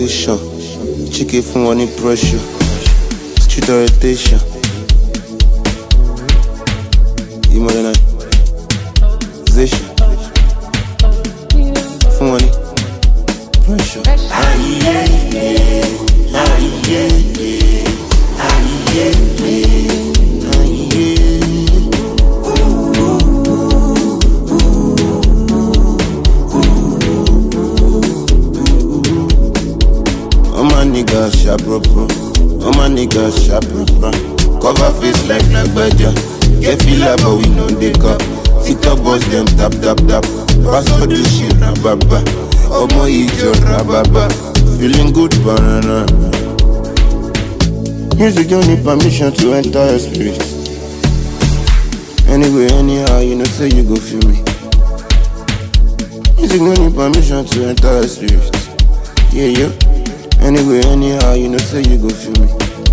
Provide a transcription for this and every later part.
elevation. Chicken from one pressure. Street orientation. Modernization. From one pressure. Niggas sharp bro. All my niggas sharp bro. Cover face like badger. Get feel like but we know they cup. TikTok boss them tap. Pass all the shit rababa. Omo ijo rababa. Feeling good banana. Music don't need permission to enter your spirit. Anyway, anyhow, you know say you go feel me. Music don't need permission to enter your spirit. Yeah. Anyway, anyhow, you know say you go feel me.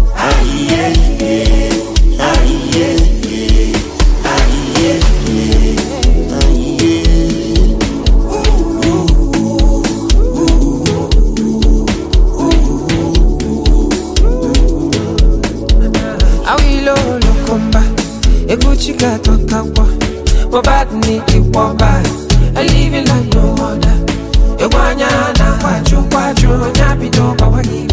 Awilo lokomba, eguchika tokawa. Wabadni iwaba, I live like no other. Ewanya na kwaju, nyabido bawagi.